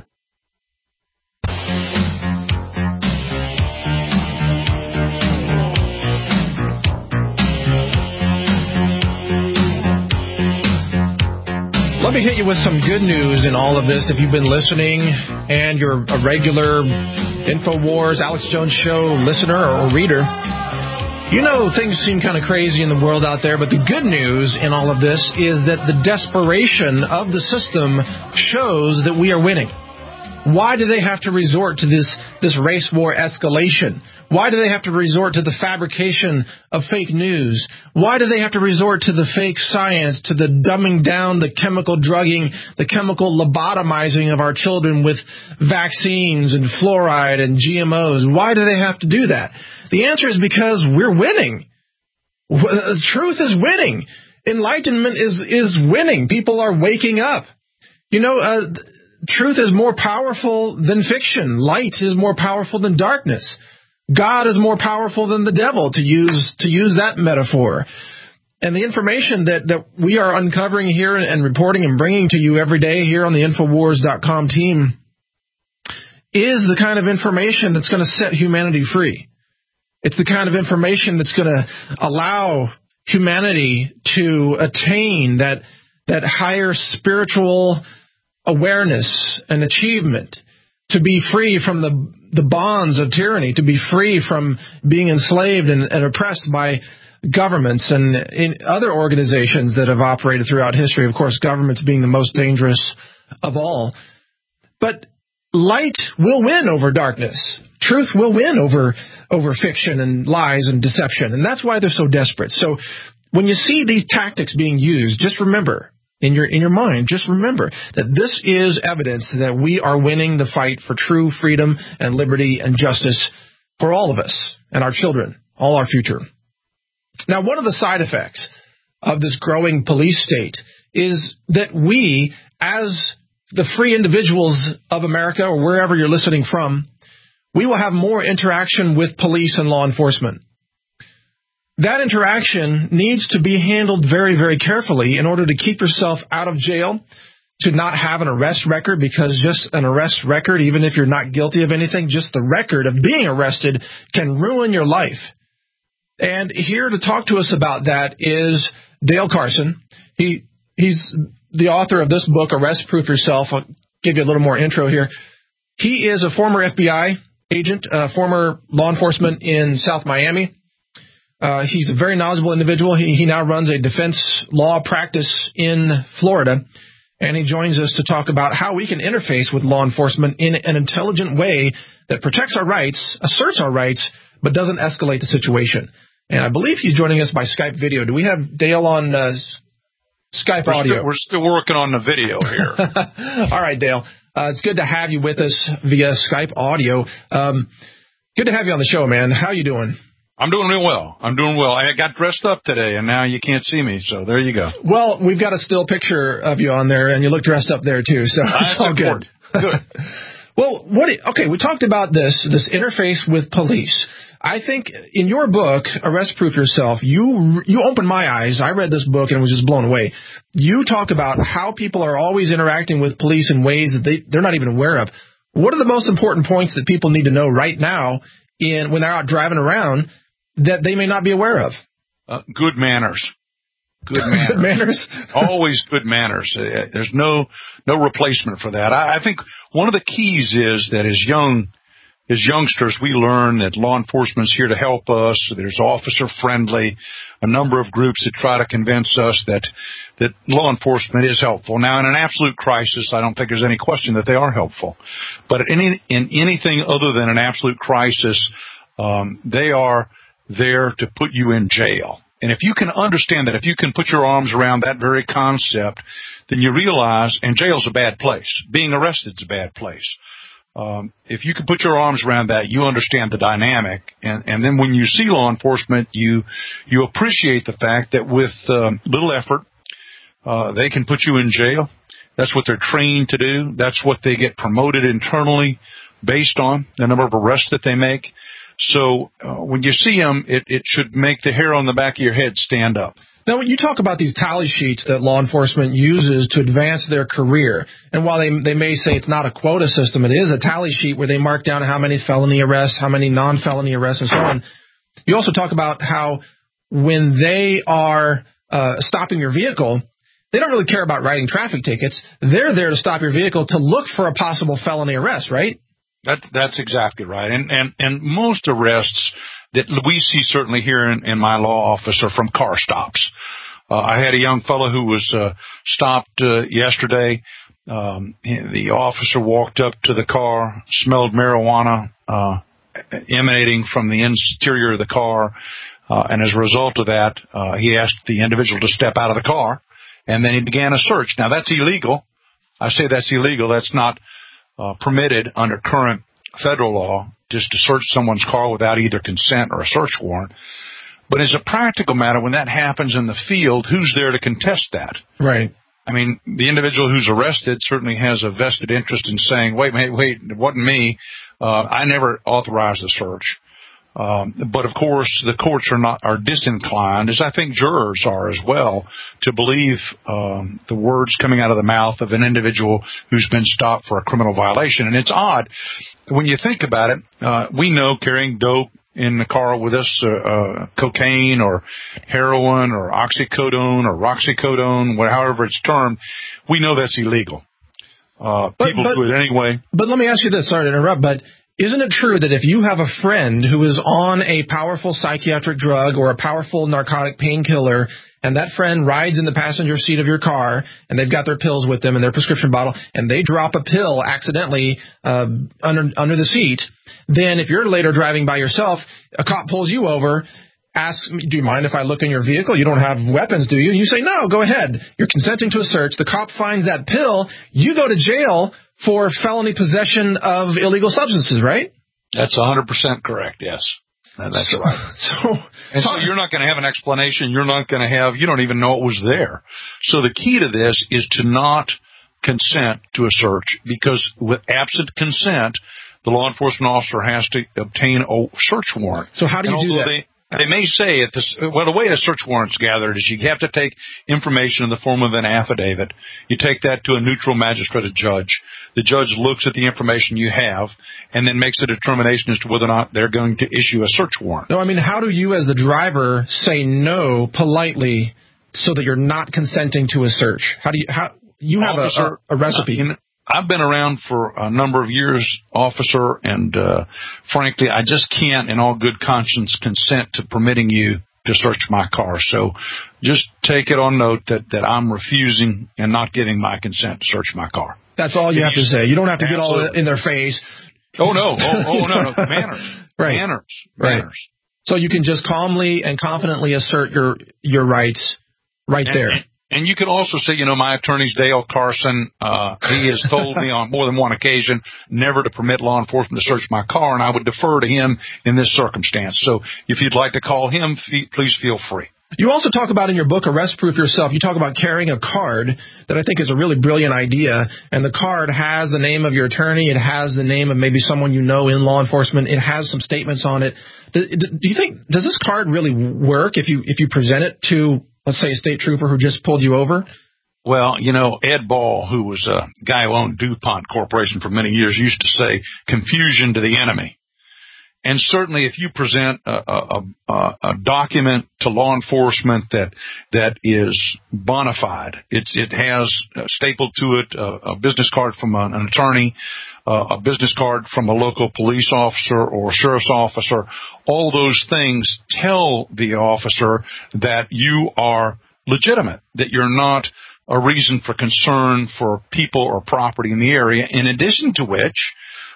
Let me hit you with some good news in all of this. If you've been listening and you're a regular InfoWars, Alex Jones Show listener or reader, you know things seem kind of crazy in the world out there, but the good news in all of this is that the desperation of the system shows that we are winning. Why do they have to resort to this race war escalation? Why do they have to resort to the fabrication of fake news? Why do they have to resort to the fake science, to the dumbing down, the chemical drugging, the chemical lobotomizing of our children with vaccines and fluoride and GMOs? Why do they have to do that? The answer is because we're winning. Truth is winning. Enlightenment is winning. People are waking up. You know, truth is more powerful than fiction. Light is more powerful than darkness. God is more powerful than the devil, to use that metaphor. And the information that we are uncovering here and reporting and bringing to you every day here on the Infowars.com team is the kind of information that's going to set humanity free. It's the kind of information that's going to allow humanity to attain that higher spiritual awareness and achievement, to be free from the bonds of tyranny, to be free from being enslaved and oppressed by governments and in other organizations that have operated throughout history. Of course, governments being the most dangerous of all. But light will win over darkness. Truth will win over fiction and lies and deception. And that's why they're so desperate. So when you see these tactics being used, just remember, in your mind, just remember that this is evidence that we are winning the fight for true freedom and liberty and justice for all of us and our children, all our future. Now, one of the side effects of this growing police state is that we, as the free individuals of America or wherever you're listening from, we will have more interaction with police and law enforcement. That interaction needs to be handled very, very carefully in order to keep yourself out of jail, to not have an arrest record, because just an arrest record, even if you're not guilty of anything, just the record of being arrested can ruin your life. And here to talk to us about that is Dale Carson. He's the author of this book, Arrest Proof Yourself. I'll give you a little more intro here. He is a former FBI agent, former law enforcement in South Miami. He's a very knowledgeable individual. He now runs a defense law practice in Florida, and he joins us to talk about how we can interface with law enforcement in an intelligent way that protects our rights, asserts our rights, but doesn't escalate the situation. And I believe he's joining us by Skype video. Do we have Dale on Skype audio? We're still working on the video here. All right, Dale. It's good to have you with us via Skype audio. Good to have you on the show, man. How you doing? I'm doing real well. I got dressed up today, and now you can't see me, so there you go. Well, we've got a still picture of you on there, and you look dressed up there, too, so it's all good. Good. Well, we talked about this interface with police. I think in your book, Arrest Proof Yourself, you opened my eyes. I read this book and was just blown away. You talk about how people are always interacting with police in ways that they're not even aware of. What are the most important points that people need to know right now when they're out driving around that they may not be aware of? Good manners. Good manners. Good manners? Always good manners. There's no replacement for that. I think one of the keys is that as youngsters, we learn that law enforcement's here to help us. There's officer friendly, a number of groups that try to convince us that law enforcement is helpful. Now, in an absolute crisis, I don't think there's any question that they are helpful. But in anything other than an absolute crisis, they are there to put you in jail. And if you can understand that, if you can put your arms around that very concept, then you realize, and jail's a bad place. Being arrested's a bad place. If you can put your arms around that, you understand the dynamic. And then when you see law enforcement, you appreciate the fact that with little effort, they can put you in jail. That's what they're trained to do. That's what they get promoted internally based on the number of arrests that they make. So when you see them, it should make the hair on the back of your head stand up. Now, when you talk about these tally sheets that law enforcement uses to advance their career, and while they may say it's not a quota system, it is a tally sheet where they mark down how many felony arrests, how many non-felony arrests, and so on. You also talk about how when they are stopping your vehicle, they don't really care about writing traffic tickets. They're there to stop your vehicle to look for a possible felony arrest, right? That's exactly right. And most arrests that we see certainly here in my law office are from car stops. I had a young fellow who was stopped yesterday. The officer walked up to the car, smelled marijuana emanating from the interior of the car, and as a result of that, he asked the individual to step out of the car, and then he began a search. Now, that's illegal. I say that's illegal. That's not permitted under current federal law, just to search someone's car without either consent or a search warrant. But as a practical matter, when that happens in the field, who's there to contest that? Right. I mean, the individual who's arrested certainly has a vested interest in saying, wait, it wasn't me. I never authorized the search. But of course, the courts are disinclined, as I think jurors are as well, to believe the words coming out of the mouth of an individual who's been stopped for a criminal violation. And it's odd when you think about it. We know carrying dope in the car with us, cocaine or heroin or oxycodone or roxycodone, however it's termed, we know that's illegal. People do it anyway. But let me ask you this. Sorry to interrupt, but isn't it true that if you have a friend who is on a powerful psychiatric drug or a powerful narcotic painkiller, and that friend rides in the passenger seat of your car, and they've got their pills with them in their prescription bottle, and they drop a pill accidentally under the seat, then if you're later driving by yourself, a cop pulls you over, asks, do you mind if I look in your vehicle? You don't have weapons, do you? And you say, no, go ahead. You're consenting to a search. The cop finds that pill. You go to jail for felony possession of illegal substances, right? That's 100% correct, yes. That's right. So you're not going to have an explanation. You don't even know it was there. So the key to this is to not consent to a search, because with absent consent, the law enforcement officer has to obtain a search warrant. So how do you do that? They may say the way a search warrant's gathered is you have to take information in the form of an affidavit. You take that to a neutral magistrate, a judge. The judge looks at the information you have and then makes a determination as to whether or not they're going to issue a search warrant. No, I mean, how do you as the driver say no politely so that you're not consenting to a search? How you have a recipe? I've been around for a number of years, officer, and frankly, I just can't, in all good conscience, consent to permitting you to search my car. So just take it on note that I'm refusing and not giving my consent to search my car. That's all you have to say. You don't have to get all in their face. Oh, no. No. Manners. Right. Manners. So you can just calmly and confidently assert your rights right there. And you can also say, my attorney's Dale Carson. He has told me on more than one occasion never to permit law enforcement to search my car, and I would defer to him in this circumstance. So if you'd like to call him, please feel free. You also talk about in your book, Arrest Proof Yourself, you talk about carrying a card that I think is a really brilliant idea, and the card has the name of your attorney, it has the name of maybe someone you know in law enforcement, it has some statements on it. Do you think, does this card really work if you present it to, let's say, a state trooper who just pulled you over? Well, Ed Ball, who was a guy who owned DuPont Corporation for many years, used to say, confusion to the enemy. And certainly if you present a document to law enforcement that is bona fide, it has stapled to it a business card from an attorney, a business card from a local police officer or sheriff's officer, all those things tell the officer that you are legitimate, that you're not a reason for concern for people or property in the area, in addition to which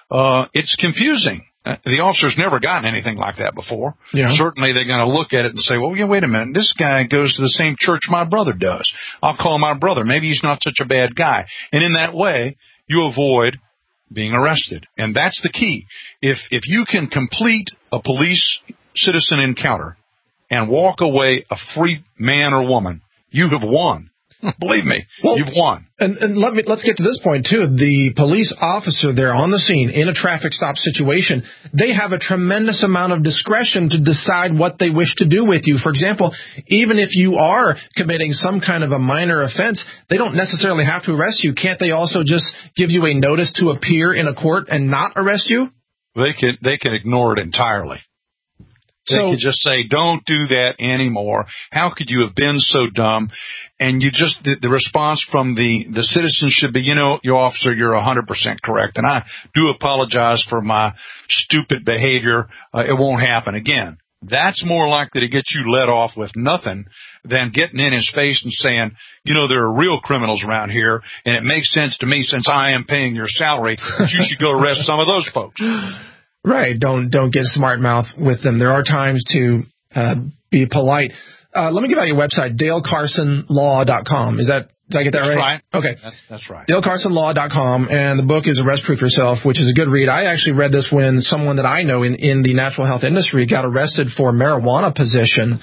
it's confusing. The officer's never gotten anything like that before. Yeah. Certainly they're going to look at it and say, well, yeah, wait a minute, this guy goes to the same church my brother does. I'll call my brother. Maybe he's not such a bad guy. And in that way, you avoid being arrested. And that's the key. If you can complete a police-citizen encounter and walk away a free man or woman, you have won. Believe me, you've won. And let's get to this point, too. The police officer there on the scene in a traffic stop situation, they have a tremendous amount of discretion to decide what they wish to do with you. For example, even if you are committing some kind of a minor offense, they don't necessarily have to arrest you. Can't they also just give you a notice to appear in a court and not arrest you? They can ignore it entirely. They could just say, don't do that anymore. How could you have been so dumb? And the response from the citizen should be, your officer, you're 100% correct. And I do apologize for my stupid behavior. It won't happen again. That's more likely to get you let off with nothing than getting in his face and saying, there are real criminals around here, and it makes sense to me since I am paying your salary that you should go arrest some of those folks. Right. Don't get smart mouth with them. There are times to be polite. Let me give out your website, DaleCarsonLaw.com. Did I get that right? Okay. That's right. DaleCarsonLaw.com, and the book is Arrest Proof Yourself, which is a good read. I actually read this when someone that I know in the natural health industry got arrested for marijuana possession,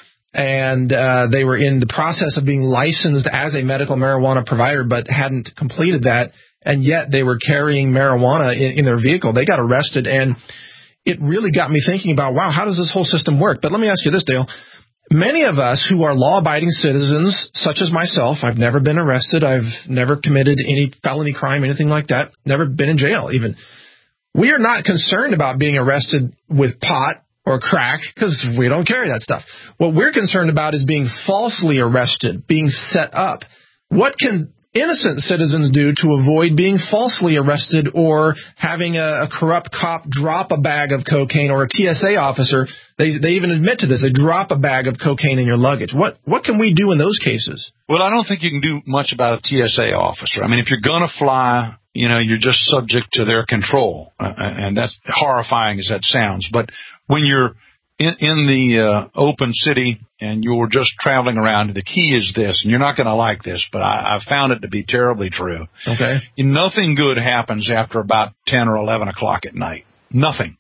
and they were in the process of being licensed as a medical marijuana provider but hadn't completed that, and yet they were carrying marijuana in their vehicle. They got arrested, and it really got me thinking about, wow, how does this whole system work? But let me ask you this, Dale. Many of us who are law-abiding citizens, such as myself, I've never been arrested, I've never committed any felony crime, anything like that, never been in jail even. We are not concerned about being arrested with pot or crack because we don't carry that stuff. What we're concerned about is being falsely arrested, being set up. What can innocent citizens do to avoid being falsely arrested or having a corrupt cop drop a bag of cocaine, or a TSA officer? They even admit to this. They drop a bag of cocaine in your luggage. What can we do in those cases? Well, I don't think you can do much about a TSA officer. I mean, if you're going to fly, you're just subject to their control. And that's horrifying as that sounds. But when you're in the open city and you're just traveling around, the key is this, and you're not going to like this, but I found it to be terribly true. Okay. Nothing good happens after about 10 or 11 o'clock at night. Nothing.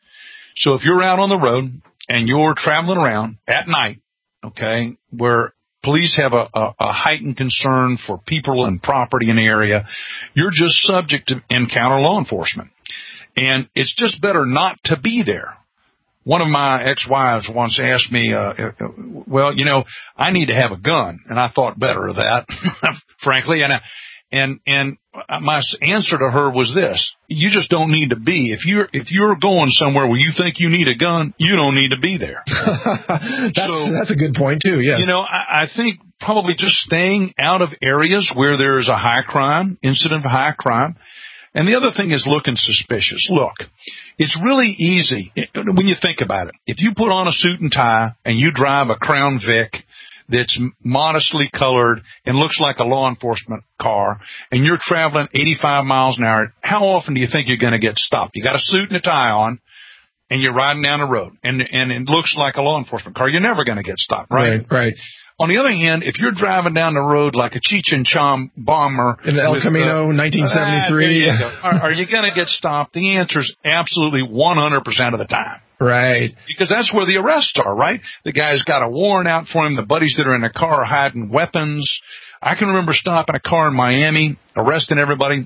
So if you're out on the road and you're traveling around at night, okay, where police have a heightened concern for people and property in the area, you're just subject to encounter law enforcement. And it's just better not to be there. One of my ex-wives once asked me, well, I need to have a gun. And I thought better of that, frankly. And my answer to her was this: you just don't need to be. If you're going somewhere where you think you need a gun, you don't need to be there. That's a good point too. Yes. I think probably just staying out of areas where there's a high crime incident, of high crime. And the other thing is looking suspicious. Look, it's really easy when you think about it. If you put on a suit and tie and you drive a Crown Vic that's modestly colored and looks like a law enforcement car, and you're traveling 85 miles an hour, how often do you think you're going to get stopped? You got a suit and a tie on, and you're riding down the road, and it looks like a law enforcement car. You're never going to get stopped, right? Right. On the other hand, if you're driving down the road like a Cheech and Chong bomber in El Camino, 1973, are you going to get stopped? The answer is absolutely 100% of the time. Right. Because that's where the arrests are, right? The guy's got a warrant out for him. The buddies that are in the car are hiding weapons. I can remember stopping a car in Miami, arresting everybody,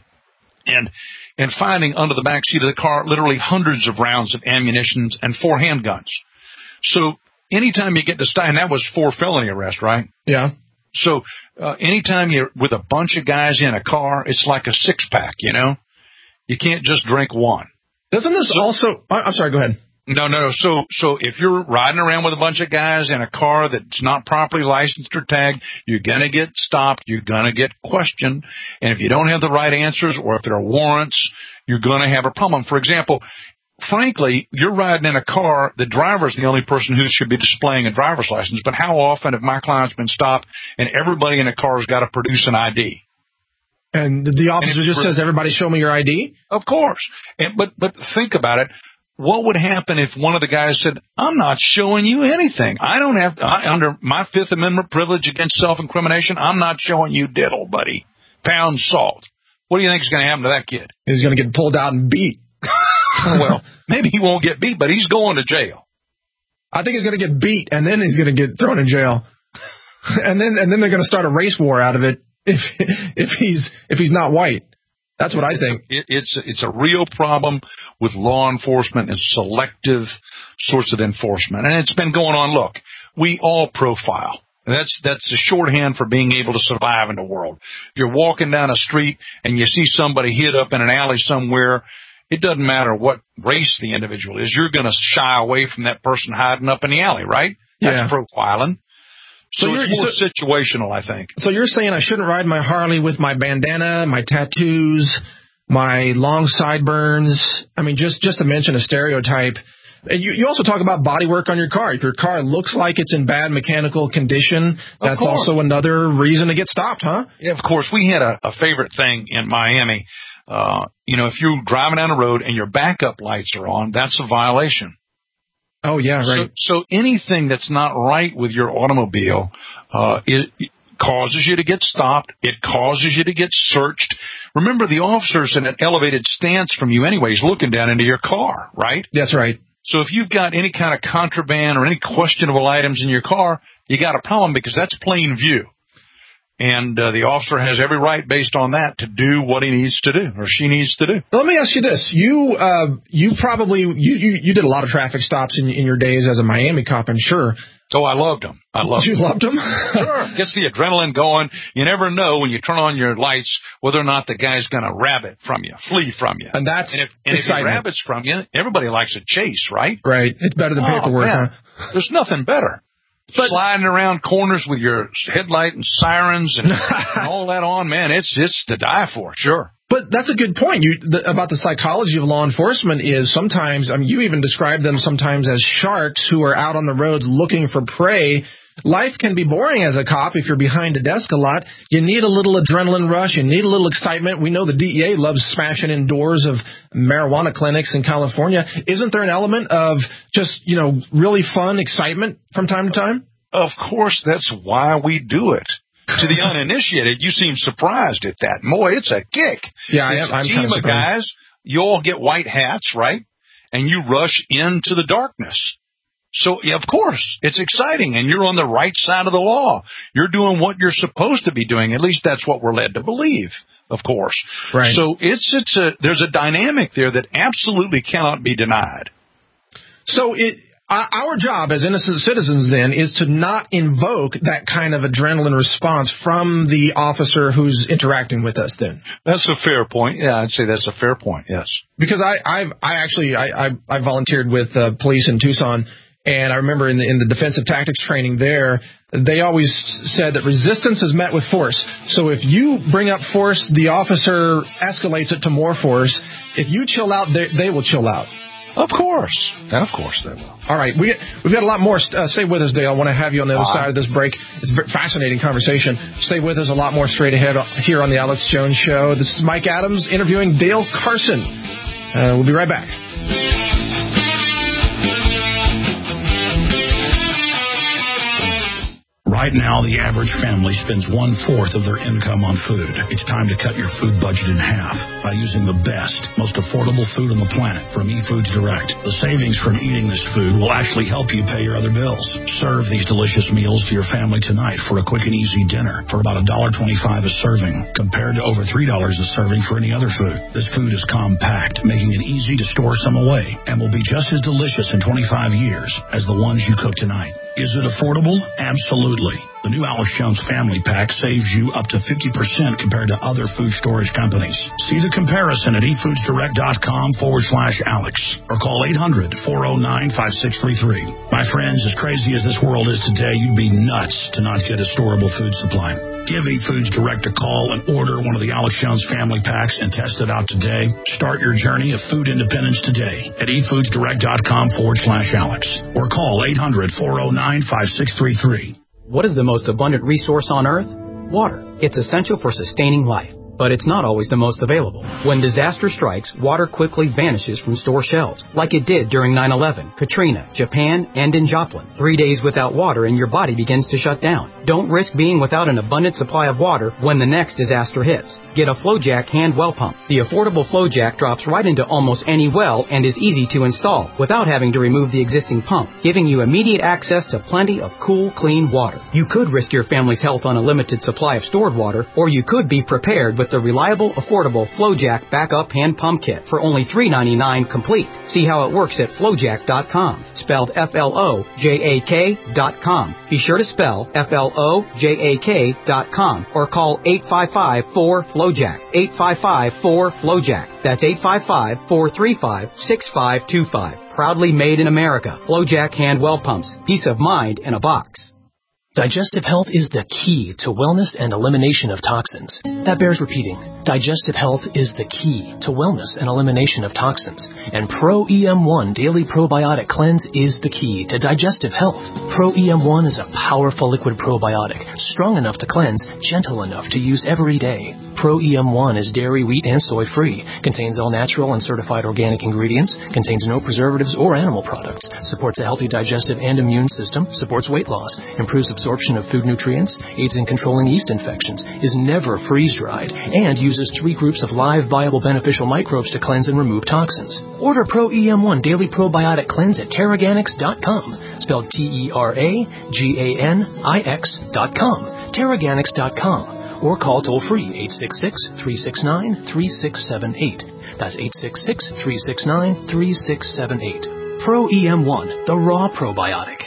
and finding under the back seat of the car literally hundreds of rounds of ammunition and 4 handguns. So anytime you get to stop, and that was 4 felony arrests, right? Yeah. So anytime you're with a bunch of guys in a car, it's like a 6-pack, You can't just drink one. Doesn't this also – I'm sorry, go ahead. No. So if you're riding around with a bunch of guys in a car that's not properly licensed or tagged, you're going to get stopped. You're going to get questioned. And if you don't have the right answers, or if there are warrants, you're going to have a problem. For example, frankly, you're riding in a car, the driver's the only person who should be displaying a driver's license. But how often have my clients been stopped and everybody in the car has got to produce an ID? And the officer just says, everybody show me your ID? Of course. But think about it. What would happen if one of the guys said, I'm not showing you anything. Under my Fifth Amendment privilege against self-incrimination, I'm not showing you diddle, buddy. Pound salt. What do you think is going to happen to that kid? He's going to get pulled out and beat. Well, maybe he won't get beat, but he's going to jail. I think he's going to get beat, and then he's going to get thrown in jail. and then they're going to start a race war out of it if he's not white. That's what I think. It's a real problem with law enforcement and selective sorts of enforcement. And it's been going on. Look, we all profile. That's a shorthand for being able to survive in the world. If you're walking down a street and you see somebody hid up in an alley somewhere, it doesn't matter what race the individual is. You're going to shy away from that person hiding up in the alley, right? That's profiling. So it's more situational, I think. So you're saying I shouldn't ride my Harley with my bandana, my tattoos, my long sideburns. I mean, just to mention a stereotype. And you also talk about body work on your car. If your car looks like it's in bad mechanical condition, that's also another reason to get stopped, huh? Yeah, of course. We had a favorite thing in Miami. If you're driving down the road and your backup lights are on, that's a violation. Oh, yeah, right. So anything that's not right with your automobile, it causes you to get stopped. It causes you to get searched. Remember, the officer's in an elevated stance from you anyways, looking down into your car, right? That's right. So if you've got any kind of contraband or any questionable items in your car, you got a problem because that's plain view. And the officer has every right based on that to do what he needs to do or she needs to do. Let me ask you this. You probably did a lot of traffic stops in your days as a Miami cop, I'm sure. Oh, I loved them. You loved them? Sure. Gets the adrenaline going. You never know when you turn on your lights whether or not the guy's going to rabbit from you, flee from you. And that's if he rabbits from you, everybody likes a chase, right? Right. It's better than paperwork, man. huh? There's nothing better. But sliding around corners with your headlight and sirens and all that on, man, it's to die for, sure. But that's a good point. About the psychology of law enforcement is sometimes, I mean, you even describe them sometimes as sharks who are out on the roads looking for prey. Life can be boring as a cop if you're behind a desk a lot. You need a little adrenaline rush. You need a little excitement. We know the DEA loves smashing in doors of marijuana clinics in California. Isn't there an element of just, really fun excitement from time to time? Of course, that's why we do it. To the uninitiated, you seem surprised at that. Boy, it's a kick. Yeah, I'm kind of surprised. Team of guys, you all get white hats, right? And you rush into the darkness. So, yeah, of course, it's exciting, and you're on the right side of the law. You're doing what you're supposed to be doing. At least that's what we're led to believe, of course. Right. So there's a dynamic there that absolutely cannot be denied. So our job as innocent citizens, then, is to not invoke that kind of adrenaline response from the officer who's interacting with us, then. That's a fair point. Yeah, I'd say that's a fair point, yes. Because I volunteered with police in Tucson, and I remember in the defensive tactics training there, they always said that resistance is met with force. So if you bring up force, the officer escalates it to more force. If you chill out, they will chill out. Of course. Of course they will. All right. We've got a lot more. Stay with us, Dale. I want to have you on the other side of this break. It's a fascinating conversation. Stay with us. A lot more straight ahead here on the Alex Jones Show. This is Mike Adams interviewing Dale Carson. We'll be right back. Right now, the average family spends 1/4 of their income on food. It's time to cut your food budget in half by using the best, most affordable food on the planet from eFoods Direct. The savings from eating this food will actually help you pay your other bills. Serve these delicious meals to your family tonight for a quick and easy dinner for about $1.25 a serving, compared to over $3 a serving for any other food. This food is compact, making it easy to store some away, and will be just as delicious in 25 years as the ones you cook tonight. Is it affordable? Absolutely. The new Alex Jones Family Pack saves you up to 50% compared to other food storage companies. See the comparison at eFoodsDirect.com/Alex or call 800-409-5633. My friends, as crazy as this world is today, you'd be nuts to not get a storable food supply. Give eFoods Direct a call and order one of the Alex Jones Family Packs and test it out today. Start your journey of food independence today at eFoodsDirect.com/Alex or call 800-409-5633. What is the most abundant resource on Earth? Water. It's essential for sustaining life, but it's not always the most available. When disaster strikes, water quickly vanishes from store shelves, like it did during 9/11, Katrina, Japan, and in Joplin. 3 days without water and your body begins to shut down. Don't risk being without an abundant supply of water when the next disaster hits. Get a FlowJack hand well pump. The affordable FlowJack drops right into almost any well and is easy to install without having to remove the existing pump, giving you immediate access to plenty of cool, clean water. You could risk your family's health on a limited supply of stored water, or you could be prepared with the reliable, affordable FlowJack backup hand pump kit for only $3.99 complete. See how it works at FlowJack.com, spelled FLOJAK.com. Be sure to spell FLOJAK.com or call 855-4FLOJACK, 855-4FLOJACK. That's 855-435-6525. Proudly made in America. FlowJack hand well pumps. Peace of mind in a box. Digestive health is the key to wellness and elimination of toxins. That bears repeating. Digestive health is the key to wellness and elimination of toxins. And Pro-EM1 Daily Probiotic Cleanse is the key to digestive health. Pro-EM1 is a powerful liquid probiotic, strong enough to cleanse, gentle enough to use every day. Pro-EM1 is dairy, wheat, and soy-free, contains all natural and certified organic ingredients, contains no preservatives or animal products, supports a healthy digestive and immune system, supports weight loss, improves absorption of food nutrients, aids in controlling yeast infections, is never freeze-dried, and uses uses 3 groups of live, viable, beneficial microbes to cleanse and remove toxins. Order Pro EM1 Daily Probiotic Cleanse at Teraganix.com, spelled Teraganix.com, Teraganix.com, or call toll-free 866-369-3678. That's 866-369-3678. Pro EM1, the raw probiotic.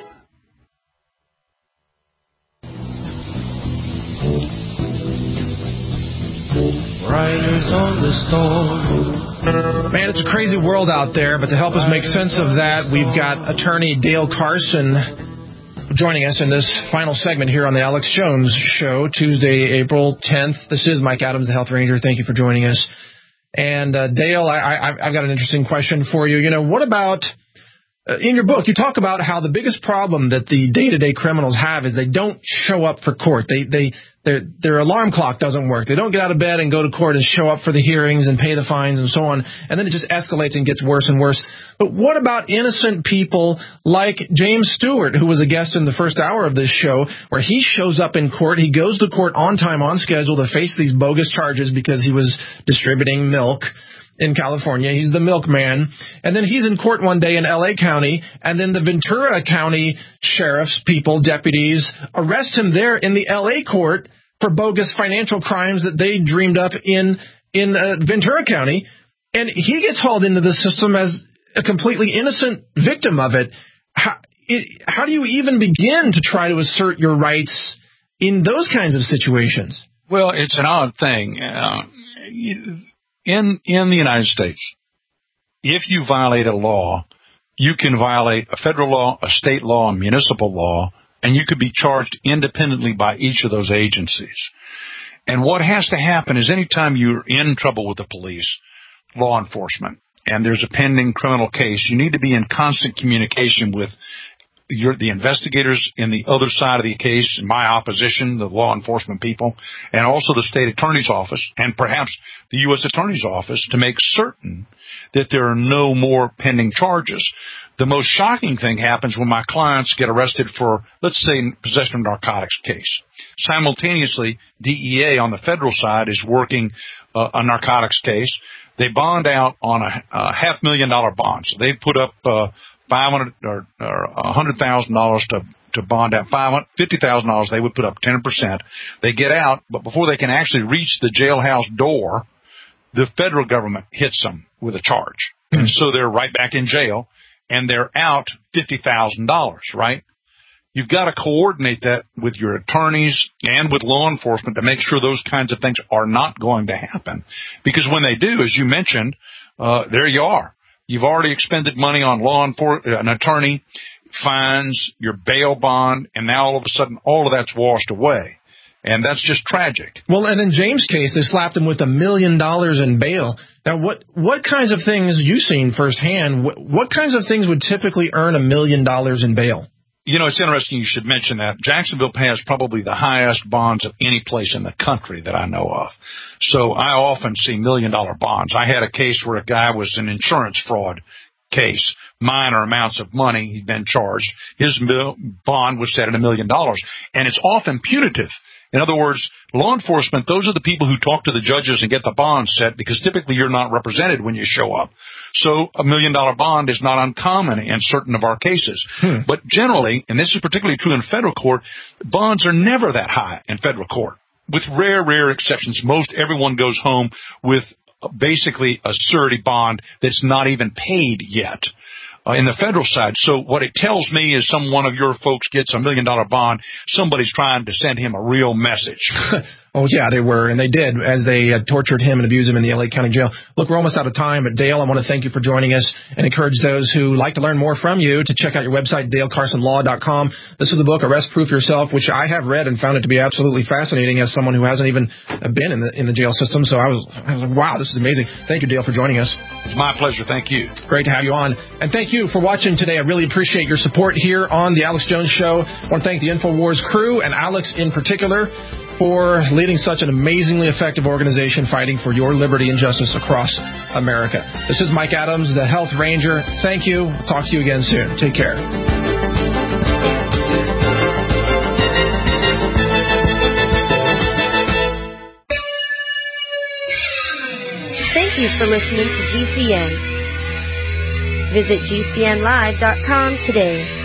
Riders on the storm. Man, it's a crazy world out there, but to help us make sense of that, we've got attorney Dale Carson joining us in this final segment here on the Alex Jones Show, Tuesday, April 10th. This is Mike Adams, the Health Ranger. Thank you for joining us. And Dale, I've got an interesting question for you. You know, what about, in your book, you talk about how the biggest problem that the day-to-day criminals have is they don't show up for court. Their alarm clock doesn't work. They don't get out of bed and go to court and show up for the hearings and pay the fines and so on. And then it just escalates and gets worse and worse. But what about innocent people like James Stewart, who was a guest in the first hour of this show, where he shows up in court, he goes to court on time, on schedule to face these bogus charges because he was distributing milk in California. He's the milkman. And then he's in court one day in L.A. County, and then the Ventura County sheriff's people, deputies, arrest him there in the L.A. court for bogus financial crimes that they dreamed up in Ventura County. And he gets hauled into the system as a completely innocent victim of it. How do you even begin to try to assert your rights in those kinds of situations? Well, it's an odd thing. In the United States, if you violate a law, you can violate a federal law, a state law, a municipal law, and you could be charged independently by each of those agencies. And what has to happen is anytime you're in trouble with the police, law enforcement, and there's a pending criminal case, you need to be in constant communication with the investigators in the other side of the case, my opposition, the law enforcement people, and also the state attorney's office, and perhaps the U.S. attorney's office, to make certain that there are no more pending charges. The most shocking thing happens when my clients get arrested for, let's say, possession of narcotics case. Simultaneously, DEA on the federal side is working a narcotics case. They bond out on a $500,000 bond. So they put up $500,000 or $100,000 to bond out. $50,000 they would put up 10%. They get out, but before they can actually reach the jailhouse door, the federal government hits them with a charge. And so they're right back in jail, and they're out $50,000, right? You've got to coordinate that with your attorneys and with law enforcement to make sure those kinds of things are not going to happen. Because when they do, as you mentioned, there you are. You've already expended money on an attorney, fines, your bail bond, and now all of a sudden all of that's washed away. And that's just tragic. Well, and in James' case, they slapped him with $1 million in bail. Now, what kinds of things you've seen firsthand, what kinds of things would typically earn $1 million in bail? You know, it's interesting you should mention that. Jacksonville has probably the highest bonds of any place in the country that I know of. So I often see $1 million bonds. I had a case where a guy was an insurance fraud case, minor amounts of money he'd been charged. His bond was set at $1 million, and it's often punitive. In other words, law enforcement, those are the people who talk to the judges and get the bond set, because typically you're not represented when you show up. So $1 million bond is not uncommon in certain of our cases. But generally, and this is particularly true in federal court, bonds are never that high in federal court. With rare exceptions, most everyone goes home with basically a surety bond that's not even paid yet. In the federal side. So what it tells me is one of your folks gets $1 million bond, somebody's trying to send him a real message. Oh, yeah, they were, and they did, as they tortured him and abused him in the L.A. County Jail. Look, we're almost out of time, but Dale, I want to thank you for joining us and encourage those who like to learn more from you to check out your website, DaleCarsonLaw.com. This is the book, Arrest Proof Yourself, which I have read and found it to be absolutely fascinating as someone who hasn't even been in the jail system. So I was like, wow, this is amazing. Thank you, Dale, for joining us. It's my pleasure. Thank you. Great to have you on. And thank you for watching today. I really appreciate your support here on The Alex Jones Show. I want to thank the InfoWars crew and Alex in particular for leading such an amazingly effective organization fighting for your liberty and justice across America. This is Mike Adams, the Health Ranger. Thank you. I'll talk to you again soon. Take care. Thank you for listening to GCN. Visit GCNlive.com today.